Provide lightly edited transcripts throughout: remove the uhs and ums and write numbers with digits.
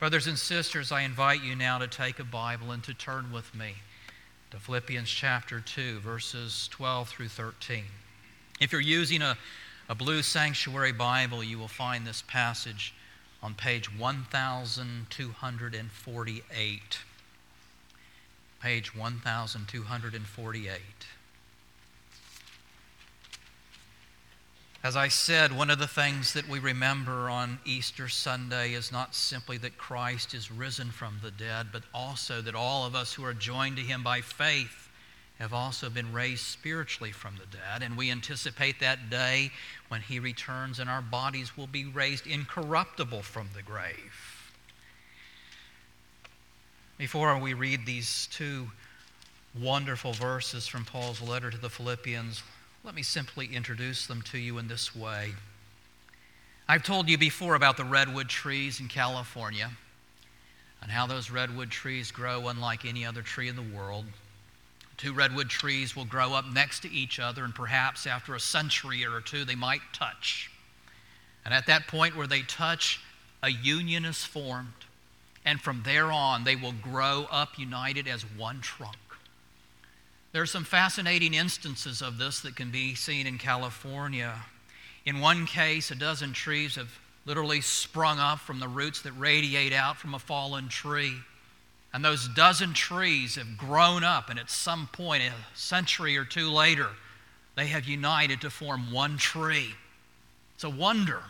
Brothers and sisters, I invite you now to take a Bible and to turn with me to Philippians chapter 2, verses 12 through 13. If you're using a blue sanctuary Bible, you will find this passage on page 1248. Page 1248. As I said, one of the things that we remember on Easter Sunday is not simply that Christ is risen from the dead, but also that all of us who are joined to Him by faith have also been raised spiritually from the dead. And we anticipate that day when He returns and our bodies will be raised incorruptible from the grave. Before we read these two wonderful verses from Paul's letter to the Philippians, let me simply introduce them to you in this way. I've told you before about the redwood trees in California and how those redwood trees grow unlike any other tree in the world. Two redwood trees will grow up next to each other, and perhaps after a century or two they might touch. And at that point where they touch, a union is formed. And from there on, they will grow up united as one trunk. There are some fascinating instances of this that can be seen in California. In one case, a dozen trees have literally sprung up from the roots that radiate out from a fallen tree. And those dozen trees have grown up, and at some point, a century or two later, they have united to form one tree. It's a wonder.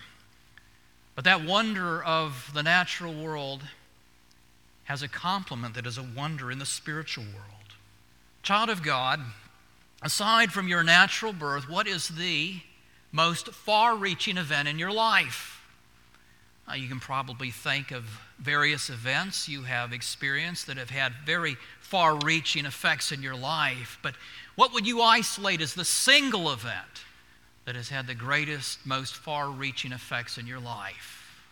But that wonder of the natural world has a complement that is a wonder in the spiritual world. Child of God, aside from your natural birth, what is the most far-reaching event in your life? You can probably think of various events you have experienced that have had very far-reaching effects in your life, but what would you isolate as the single event that has had the greatest, most far-reaching effects in your life?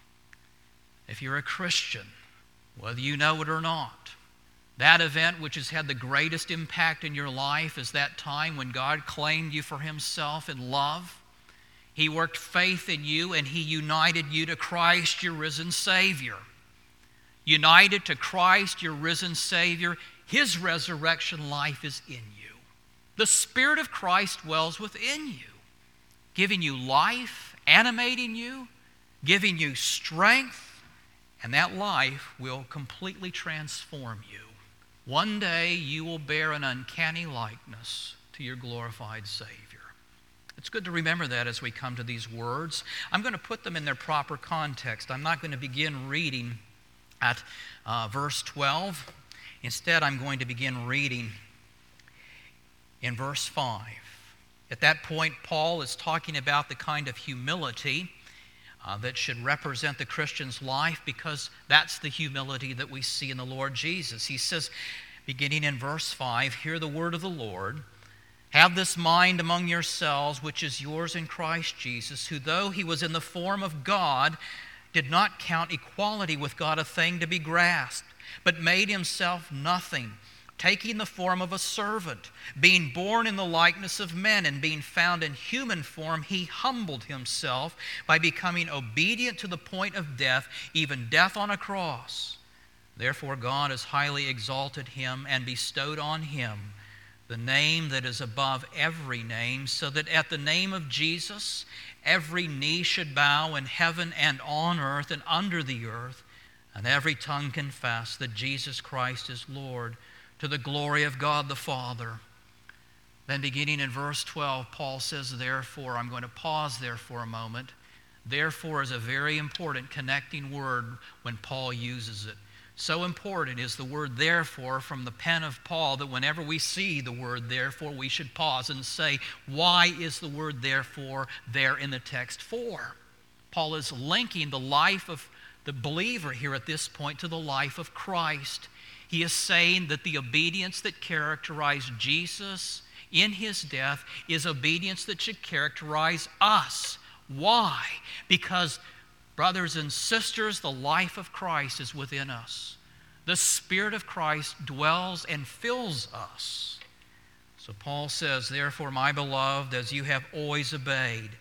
If you're a Christian, whether you know it or not, that event which has had the greatest impact in your life is that time when God claimed you for Himself in love. He worked faith in you, and He united you to Christ, your risen Savior. United to Christ, your risen Savior, His resurrection life is in you. The Spirit of Christ dwells within you, giving you life, animating you, giving you strength, and that life will completely transform you. One day you will bear an uncanny likeness to your glorified Savior. It's good to remember that as we come to these words. I'm going to put them in their proper context. I'm not going to begin reading at verse 12. Instead, I'm going to begin reading in verse 5. At that point, Paul is talking about the kind of humility that should represent the Christian's life, because that's the humility that we see in the Lord Jesus. He says, beginning in verse 5, "Hear the word of the Lord. Have this mind among yourselves, which is yours in Christ Jesus, who though He was in the form of God, did not count equality with God a thing to be grasped, but made Himself nothing, taking the form of a servant, being born in the likeness of men, and being found in human form, He humbled Himself by becoming obedient to the point of death, even death on a cross. Therefore God has highly exalted Him and bestowed on Him the name that is above every name, so that at the name of Jesus every knee should bow in heaven and on earth and under the earth, and every tongue confess that Jesus Christ is Lord, to the glory of God the Father." Then beginning in verse 12, Paul says, therefore. I'm going to pause there for a moment. Therefore is a very important connecting word when Paul uses it. So important is the word therefore from the pen of Paul that whenever we see the word therefore, we should pause and say, why is the word therefore there in the text for? Paul is linking the life of the believer here at this point to the life of Christ. He is saying that the obedience that characterized Jesus in His death is obedience that should characterize us. Why? Because, brothers and sisters, the life of Christ is within us. The Spirit of Christ dwells and fills us. So Paul says, therefore, my beloved, as you have always obeyed,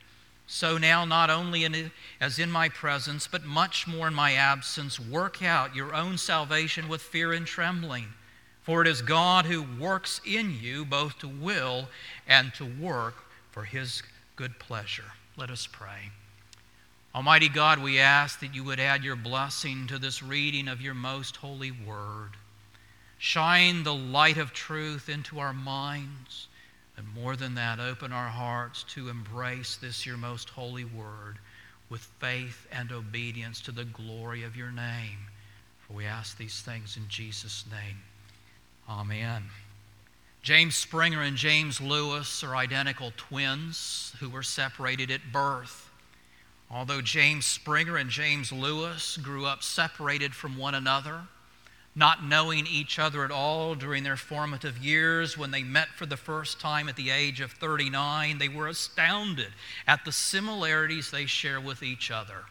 So now, not only as in my presence, but much more in my absence, work out your own salvation with fear and trembling. For it is God who works in you both to will and to work for His good pleasure. Let us pray. Almighty God, we ask that you would add your blessing to this reading of your most holy word. Shine the light of truth into our minds, and more than that, open our hearts to embrace this your most holy word with faith and obedience to the glory of your name. For we ask these things in Jesus' name. Amen. James Springer and James Lewis are identical twins who were separated at birth. Although James Springer and James Lewis grew up separated from one another, not knowing each other at all during their formative years, when they met for the first time at the age of 39, they were astounded at the similarities they share with each other.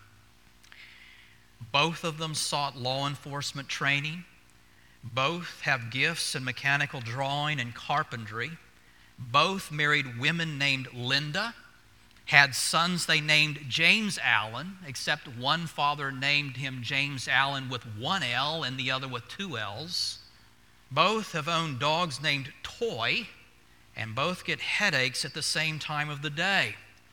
Both of them sought law enforcement training. Both have gifts in mechanical drawing and carpentry. Both married women named Linda, had sons they named James Allen, except one father named him James Allen with one L and the other with two L's. Both have owned dogs named Toy, and both get headaches at the same time of the day.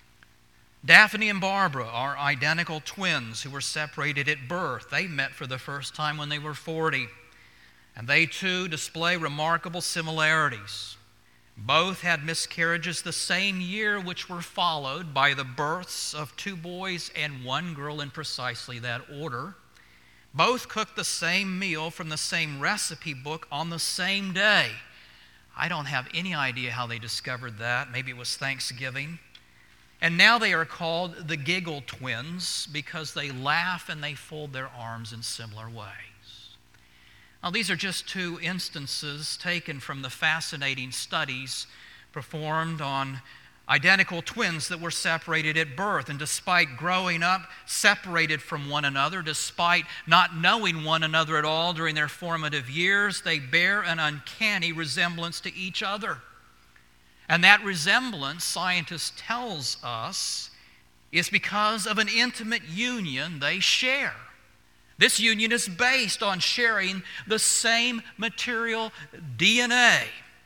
Daphne and Barbara are identical twins who were separated at birth. They met for the first time when they were 40, and they too display remarkable similarities. Both had miscarriages the same year, which were followed by the births of 2 boys and 1 girl in precisely that order. Both cooked the same meal from the same recipe book on the same day. I don't have any idea how they discovered that. Maybe it was Thanksgiving. And now they are called the Giggle Twins because they laugh and they fold their arms in similar ways. Now, these are just 2 instances taken from the fascinating studies performed on identical twins that were separated at birth. And despite growing up separated from one another, despite not knowing one another at all during their formative years, they bear an uncanny resemblance to each other. And that resemblance, scientists tells us, is because of an intimate union they share. This union is based on sharing the same material DNA.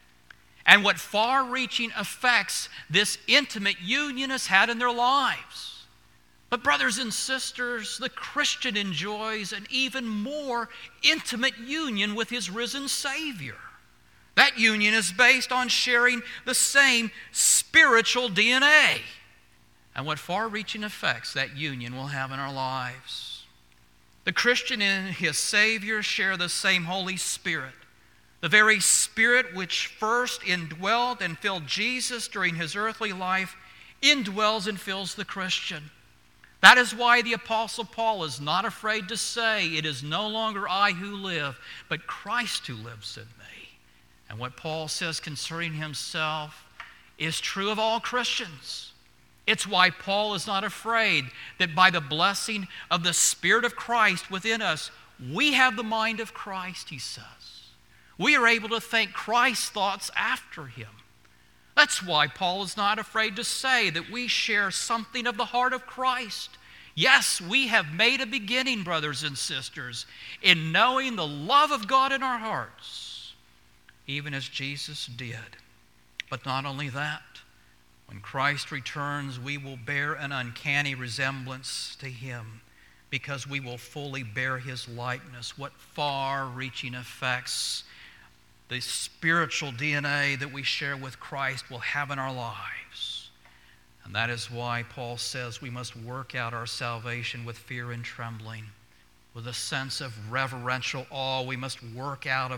And what far-reaching effects this intimate union has had in their lives. But brothers and sisters, the Christian enjoys an even more intimate union with his risen Savior. That union is based on sharing the same spiritual DNA. And what far-reaching effects that union will have in our lives. The Christian and his Savior share the same Holy Spirit, the very Spirit which first indwelt and filled Jesus during his earthly life, indwells and fills the Christian. That is why the Apostle Paul is not afraid to say, "It is no longer I who live, but Christ who lives in me." And what Paul says concerning himself is true of all Christians. It's why Paul is not afraid that by the blessing of the Spirit of Christ within us, we have the mind of Christ, he says. We are able to think Christ's thoughts after him. That's why Paul is not afraid to say that we share something of the heart of Christ. Yes, we have made a beginning, brothers and sisters, in knowing the love of God in our hearts, even as Jesus did. But not only that. When Christ returns, we will bear an uncanny resemblance to him because we will fully bear his likeness. What far-reaching effects the spiritual DNA that we share with Christ will have in our lives. And that is why Paul says we must work out our salvation with fear and trembling. With a sense of reverential awe, we must work out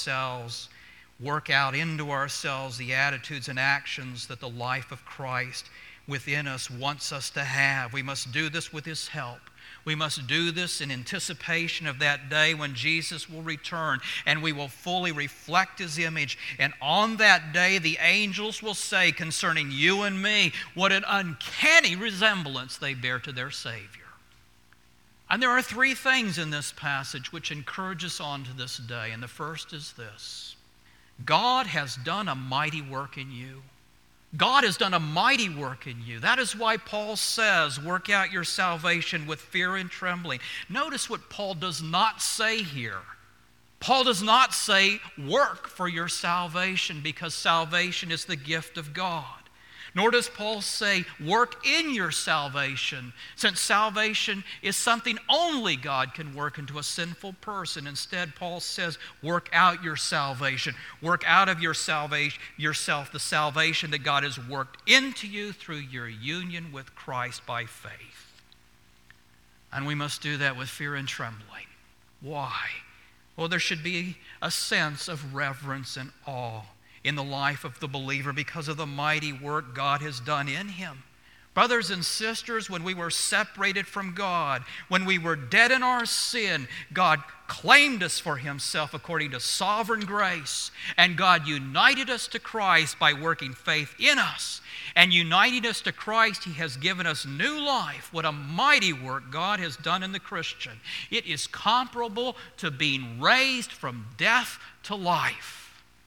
into ourselves the attitudes and actions that the life of Christ within us wants us to have. We must do this with his help. We must do this in anticipation of that day when Jesus will return and we will fully reflect his image. And on that day, the angels will say concerning you and me, what an uncanny resemblance they bear to their Savior. And there are 3 things in this passage which encourage us on to this day. And the first is this: God has done a mighty work in you. God has done a mighty work in you. That is why Paul says, work out your salvation with fear and trembling. Notice what Paul does not say here. Paul does not say, work for your salvation, because salvation is the gift of God. Nor does Paul say, work in your salvation, since salvation is something only God can work into a sinful person. Instead, Paul says, work out your salvation. Work out of your salvation, yourself the salvation that God has worked into you through your union with Christ by faith. And we must do that with fear and trembling. Why? Well, there should be a sense of reverence and awe in the life of the believer because of the mighty work God has done in him. Brothers and sisters, when we were separated from God, when we were dead in our sin, God claimed us for himself according to sovereign grace, and God united us to Christ by working faith in us. And uniting us to Christ, he has given us new life. What a mighty work God has done in the Christian. It is comparable to being raised from death to life.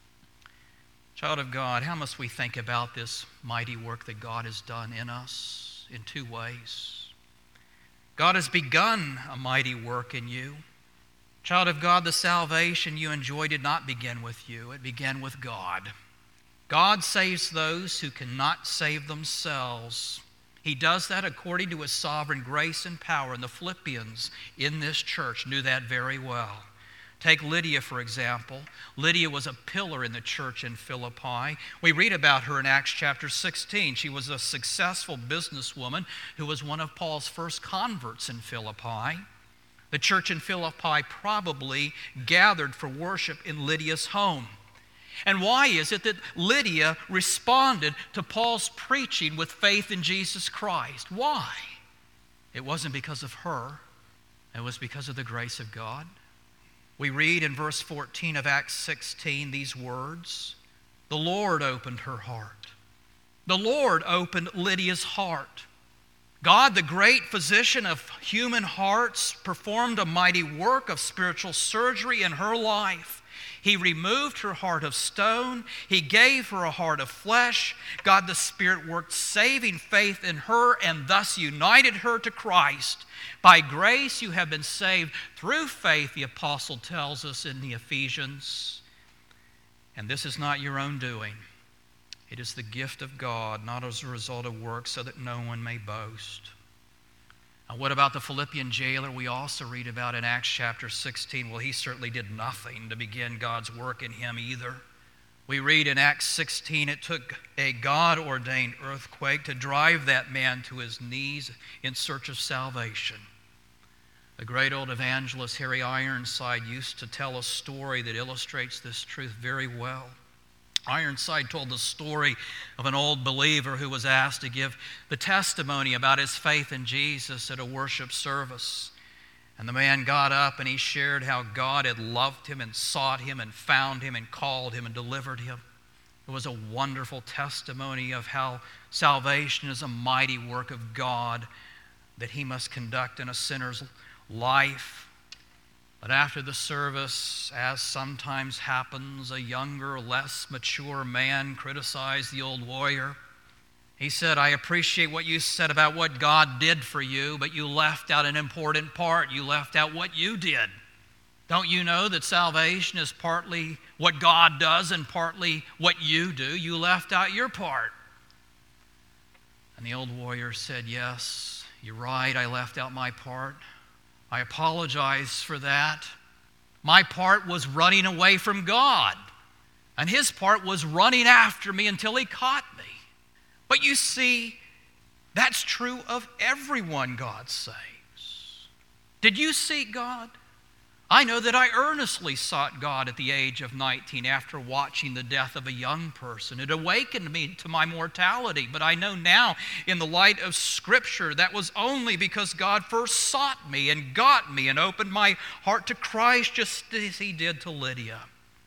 Child of God, how must we think about this mighty work that God has done in us? In two ways. God has begun a mighty work in you. Child of God, the salvation you enjoy did not begin with you. It began with God. God saves those who cannot save themselves. He does that according to his sovereign grace and power. And the Philippians in this church knew that very well. Take Lydia, for example. Lydia was a pillar in the church in Philippi. We read about her in Acts chapter 16. She was a successful businesswoman who was one of Paul's first converts in Philippi. The church in Philippi probably gathered for worship in Lydia's home. And why is it that Lydia responded to Paul's preaching with faith in Jesus Christ? Why? It wasn't because of her. It was because of the grace of God. We read in verse 14 of Acts 16 these words, "The Lord opened her heart." The Lord opened Lydia's heart. God, the great physician of human hearts, performed a mighty work of spiritual surgery in her life. He removed her heart of stone. He gave her a heart of flesh. God the Spirit worked saving faith in her and thus united her to Christ. By grace you have been saved through faith, the apostle tells us in the Ephesians. And this is not your own doing. It is the gift of God, not as a result of works, so that no one may boast. Now, what about the Philippian jailer we also read about in Acts chapter 16? Well, he certainly did nothing to begin God's work in him either. We read in Acts 16, it took a God-ordained earthquake to drive that man to his knees in search of salvation. The great old evangelist Harry Ironside used to tell a story that illustrates this truth very well. Ironside told the story of an old believer who was asked to give the testimony about his faith in Jesus at a worship service. And the man got up and he shared how God had loved him and sought him and found him and called him and delivered him. It was a wonderful testimony of how salvation is a mighty work of God that he must conduct in a sinner's life. But after the service, as sometimes happens, a younger, less mature man criticized the old warrior. He said, "I appreciate what you said about what God did for you, but you left out an important part. You left out what you did. Don't you know that salvation is partly what God does and partly what you do? You left out your part." And the old warrior said, "Yes, you're right. I left out my part. I apologize for that. My part was running away from God, and his part was running after me until he caught me." But you see, that's true of everyone God saves. Did you seek God? I know that I earnestly sought God at the age of 19 after watching the death of a young person. It awakened me to my mortality, but I know now in the light of Scripture that was only because God first sought me and got me and opened my heart to Christ just as he did to Lydia.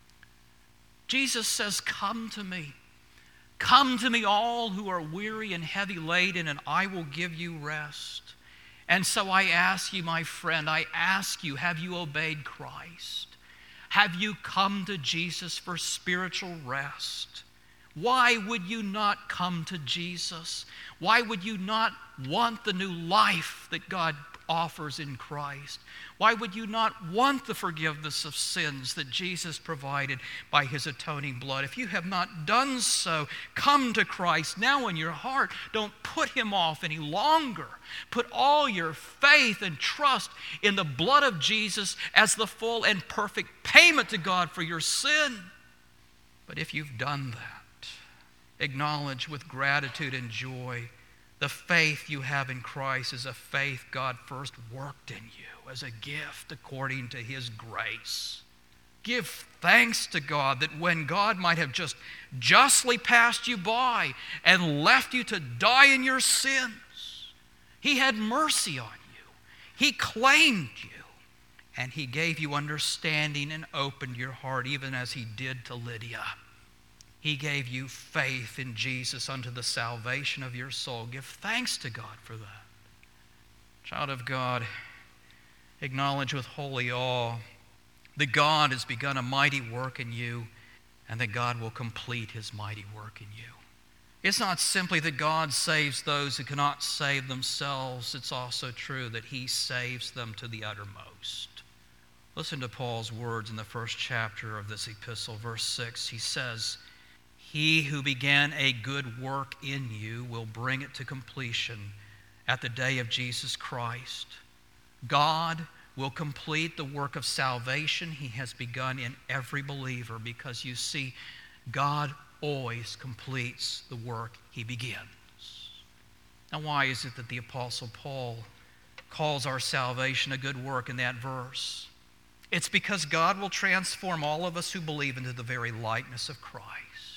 Jesus says, "Come to me. Come to me all who are weary and heavy laden, and I will give you rest." And so I ask you, my friend, I ask you, have you obeyed Christ? Have you come to Jesus for spiritual rest? Why would you not come to Jesus? Why would you not want the new life that God offers in Christ? Why would you not want the forgiveness of sins that Jesus provided by his atoning blood? If you have not done so, come to Christ now in your heart. Don't put him off any longer. Put all your faith and trust in the blood of Jesus as the full and perfect payment to God for your sin. But if you've done that, acknowledge with gratitude and joy the faith you have in Christ is a faith God first worked in you as a gift according to his grace. Give thanks to God that when God might have just justly passed you by and left you to die in your sins, he had mercy on you. He claimed you, and he gave you understanding and opened your heart, even as he did to Lydia. He gave you faith in Jesus unto the salvation of your soul. Give thanks to God for that. Child of God, acknowledge with holy awe that God has begun a mighty work in you and that God will complete his mighty work in you. It's not simply that God saves those who cannot save themselves. It's also true that he saves them to the uttermost. Listen to Paul's words in the first chapter of this epistle, verse 6. He says, "He who began a good work in you will bring it to completion at the day of Jesus Christ." God will complete the work of salvation he has begun in every believer, because you see, God always completes the work he begins. Now, why is it that the Apostle Paul calls our salvation a good work in that verse? It's because God will transform all of us who believe into the very likeness of Christ.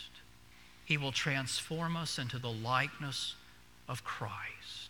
He will transform us into the likeness of Christ.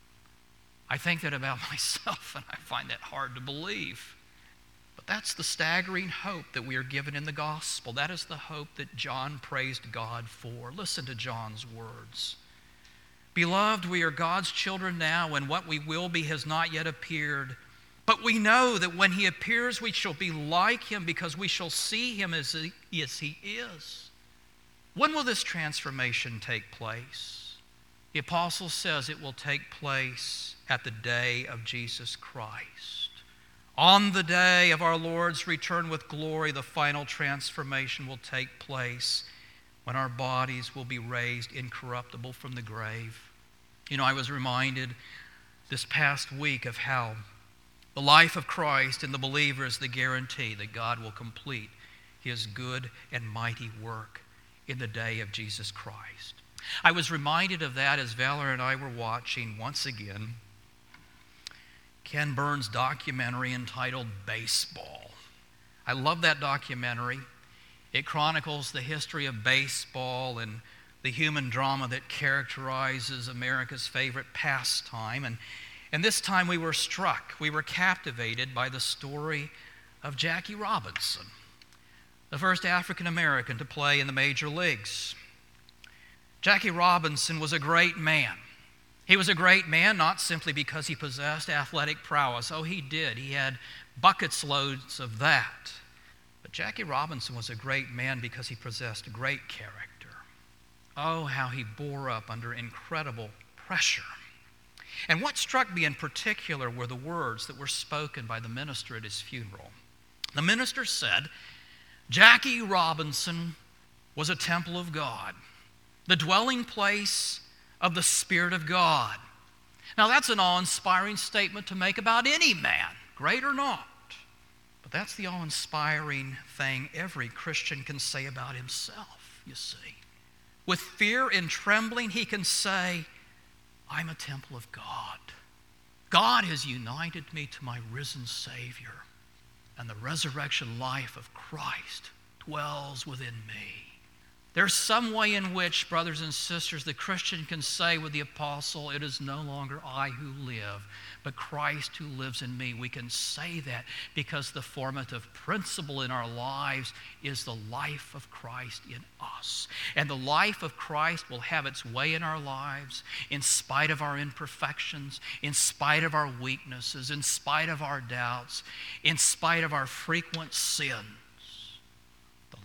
I think that about myself, and I find that hard to believe. But that's the staggering hope that we are given in the gospel. That is the hope that John praised God for. Listen to John's words. "Beloved, we are God's children now, and what we will be has not yet appeared. But we know that when he appears, we shall be like him, because we shall see him as he is." When will this transformation take place? The apostle says it will take place at the day of Jesus Christ. On the day of our Lord's return with glory, the final transformation will take place when our bodies will be raised incorruptible from the grave. You know, I was reminded this past week of how the life of Christ in the believer is the guarantee that God will complete his good and mighty work in the day of Jesus Christ. I was reminded of that as Valor and I were watching, once again, Ken Burns' documentary entitled Baseball. I love that documentary. It chronicles the history of baseball and the human drama that characterizes America's favorite pastime. And this time we were struck, we were captivated by the story of Jackie Robinson, the first African American to play in the major leagues. Jackie Robinson was a great man. He was a great man not simply because he possessed athletic prowess. Oh, he did. He had buckets loads of that. But Jackie Robinson was a great man because he possessed great character. Oh, how he bore up under incredible pressure. And what struck me in particular were the words that were spoken by the minister at his funeral. The minister said, Jackie Robinson was a temple of God, the dwelling place of the Spirit of God. Now that's an awe-inspiring statement to make about any man, great or not. But that's the awe-inspiring thing every Christian can say about himself, you see. With fear and trembling, he can say, I'm a temple of God. God has united me to my risen Savior, and the resurrection life of Christ dwells within me. There's some way in which, brothers and sisters, the Christian can say with the apostle, it is no longer I who live, but Christ who lives in me. We can say that because the formative principle in our lives is the life of Christ in us. And the life of Christ will have its way in our lives in spite of our imperfections, in spite of our weaknesses, in spite of our doubts, in spite of our frequent sins. The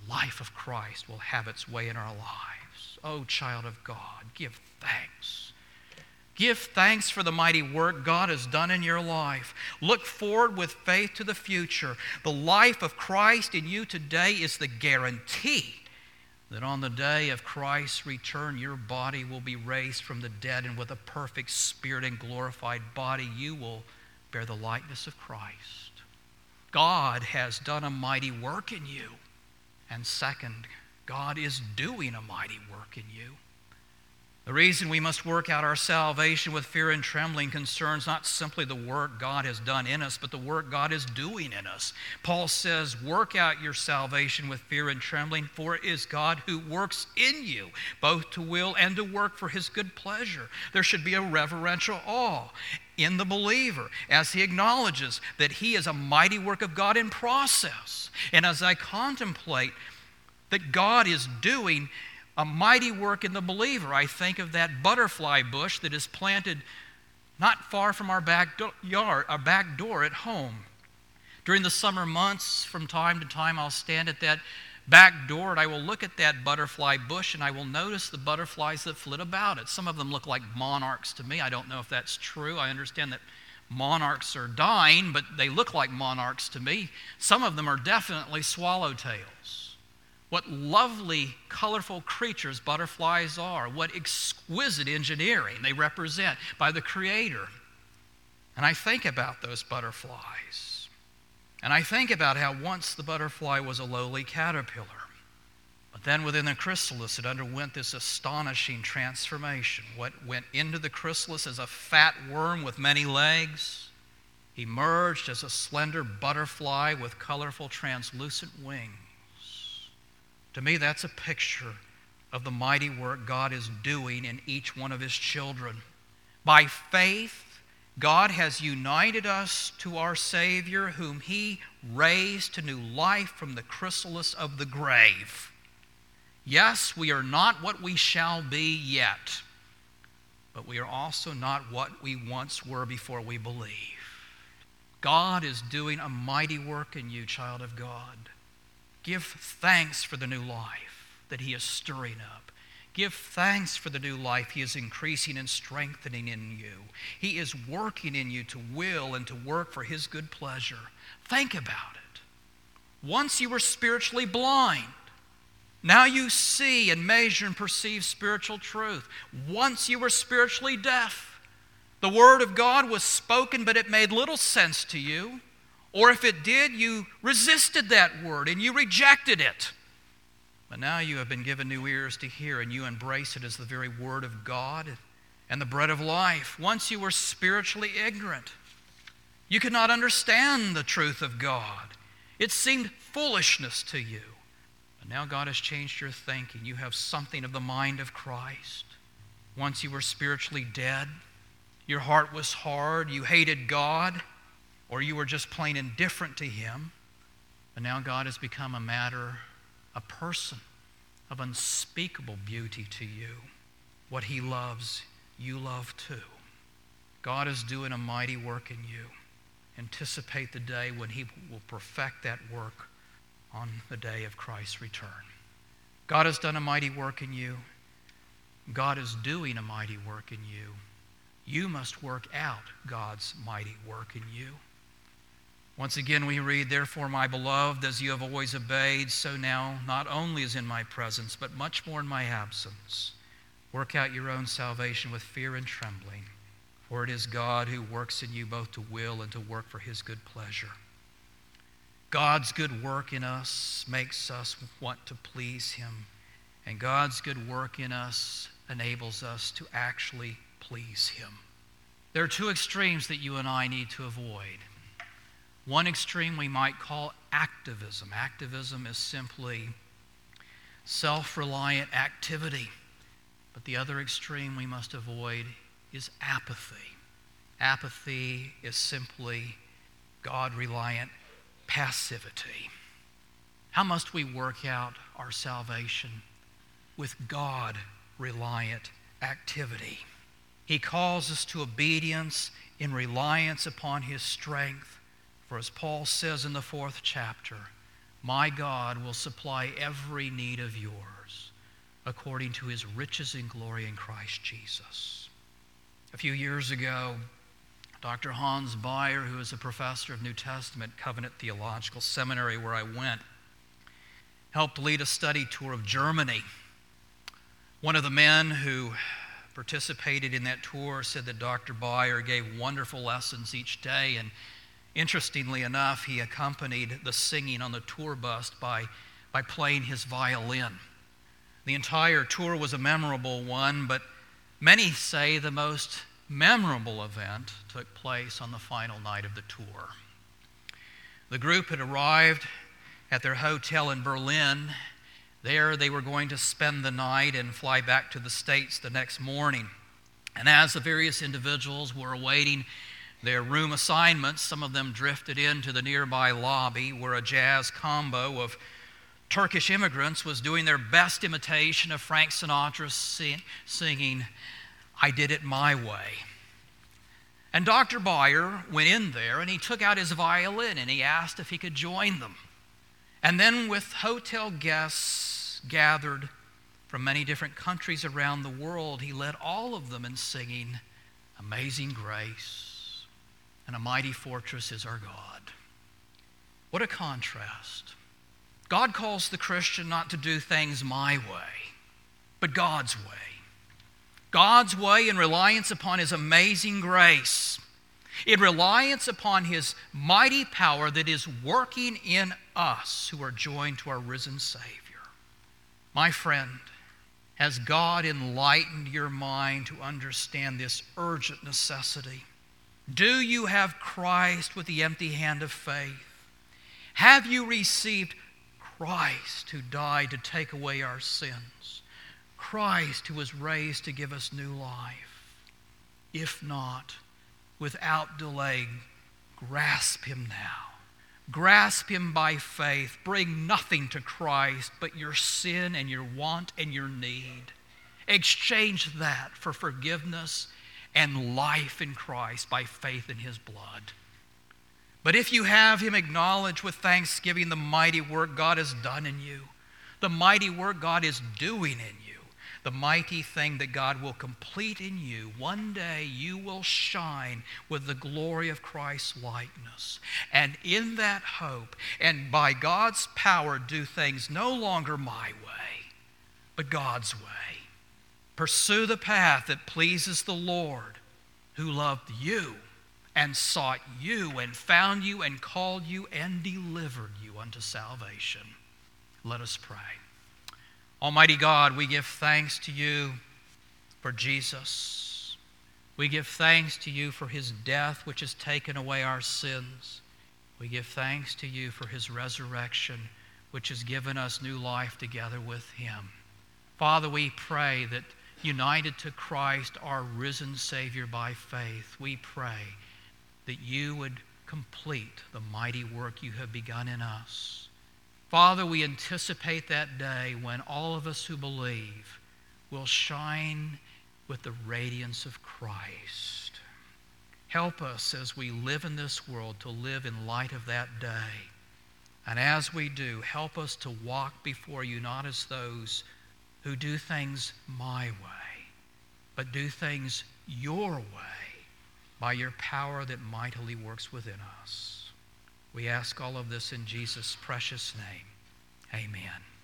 the life of Christ will have its way in our lives. Oh, child of God, give thanks. Give thanks for the mighty work God has done in your life. Look forward with faith to the future. The life of Christ in you today is the guarantee that on the day of Christ's return, your body will be raised from the dead, and with a perfect spirit and glorified body, you will bear the likeness of Christ. God has done a mighty work in you. And second, God is doing a mighty work in you. The reason we must work out our salvation with fear and trembling concerns not simply the work God has done in us, but the work God is doing in us. Paul says, work out your salvation with fear and trembling, for it is God who works in you, both to will and to work for his good pleasure. There should be a reverential awe in the believer as he acknowledges that he is a mighty work of God in process. And as I contemplate that God is doing a mighty work in the believer, I think of that butterfly bush that is planted not far from our back door at home. During the summer months, from time to time, I'll stand at that back door and I will look at that butterfly bush and I will notice the butterflies that flit about it. Some of them look like monarchs to me. I don't know if that's true. I understand that monarchs are dying, but they look like monarchs to me. Some of them are definitely swallowtails. What lovely, colorful creatures butterflies are. What exquisite engineering they represent by the Creator. And I think about those butterflies. And I think about how once the butterfly was a lowly caterpillar. But then within the chrysalis, it underwent this astonishing transformation. What went into the chrysalis as a fat worm with many legs emerged as a slender butterfly with colorful, translucent wings. To me, that's a picture of the mighty work God is doing in each one of his children. By faith, God has united us to our Savior, whom he raised to new life from the chrysalis of the grave. Yes, we are not what we shall be yet, but we are also not what we once were before we believe. God is doing a mighty work in you, child of God. Give thanks for the new life that he is stirring up. Give thanks for the new life he is increasing and strengthening in you. He is working in you to will and to work for his good pleasure. Think about it. Once you were spiritually blind. Now you see and measure and perceive spiritual truth. Once you were spiritually deaf. The word of God was spoken, but it made little sense to you. Or if it did, you resisted that word and you rejected it. But now you have been given new ears to hear, and you embrace it as the very word of God and the bread of life. Once you were spiritually ignorant. You could not understand the truth of God. It seemed foolishness to you. But now God has changed your thinking. You have something of the mind of Christ. Once you were spiritually dead. Your heart was hard. You hated God. Or you were just plain indifferent to him. But now God has become a person of unspeakable beauty to you. What he loves, you love too. God is doing a mighty work in you. Anticipate the day when he will perfect that work on the day of Christ's return. God has done a mighty work in you. God is doing a mighty work in you. You must work out God's mighty work in you. Once again we read, therefore, my beloved, as you have always obeyed, so now, not only as in my presence, but much more in my absence, work out your own salvation with fear and trembling, for it is God who works in you both to will and to work for his good pleasure. God's good work in us makes us want to please him, and God's good work in us enables us to actually please him. There are two extremes that you and I need to avoid. One extreme we might call activism. Activism is simply self-reliant activity. But the other extreme we must avoid is apathy. Apathy is simply God-reliant passivity. How must we work out our salvation? With God-reliant activity. He calls us to obedience in reliance upon his strength. For as Paul says in the 4th chapter, my God will supply every need of yours according to his riches in glory in Christ Jesus. A few years ago, Dr. Hans Bayer, who is a professor of New Testament Covenant Theological Seminary where I went, helped lead a study tour of Germany. One of the men who participated in that tour said that Dr. Bayer gave wonderful lessons each day, and interestingly enough, he accompanied the singing on the tour bus by playing his violin. The entire tour was a memorable one, but many say the most memorable event took place on the final night of the tour. The group had arrived at their hotel in Berlin. There they were going to spend the night and fly back to the States the next morning. And as the various individuals were awaiting their room assignments, some of them drifted into the nearby lobby where a jazz combo of Turkish immigrants was doing their best imitation of Frank Sinatra singing, "I Did It My Way." And Dr. Bayer went in there and he took out his violin and he asked if he could join them. And then with hotel guests gathered from many different countries around the world, he led all of them in singing, "Amazing Grace, and a Mighty Fortress is Our God." What a contrast. God calls the Christian not to do things my way, but God's way. God's way in reliance upon his amazing grace, in reliance upon his mighty power that is working in us who are joined to our risen Savior. My friend, has God enlightened your mind to understand this urgent necessity? Do you have Christ with the empty hand of faith? Have you received Christ who died to take away our sins? Christ who was raised to give us new life? If not, without delay, grasp him now. Grasp him by faith. Bring nothing to Christ but your sin and your want and your need. Exchange that for forgiveness and life in Christ by faith in his blood. But if you have him, acknowledge with thanksgiving the mighty work God has done in you, the mighty work God is doing in you, the mighty thing that God will complete in you. One day you will shine with the glory of Christ's likeness. And in that hope, and by God's power, do things no longer my way, but God's way. Pursue the path that pleases the Lord, who loved you and sought you and found you and called you and delivered you unto salvation. Let us pray. Almighty God, we give thanks to you for Jesus. We give thanks to you for his death, which has taken away our sins. We give thanks to you for his resurrection, which has given us new life together with him. Father, we pray that united to Christ, our risen Savior by faith, we pray that you would complete the mighty work you have begun in us. Father, we anticipate that day when all of us who believe will shine with the radiance of Christ. Help us as we live in this world to live in light of that day. And as we do, help us to walk before you not as those who do things my way, but do things your way by your power that mightily works within us. We ask all of this in Jesus' precious name. Amen.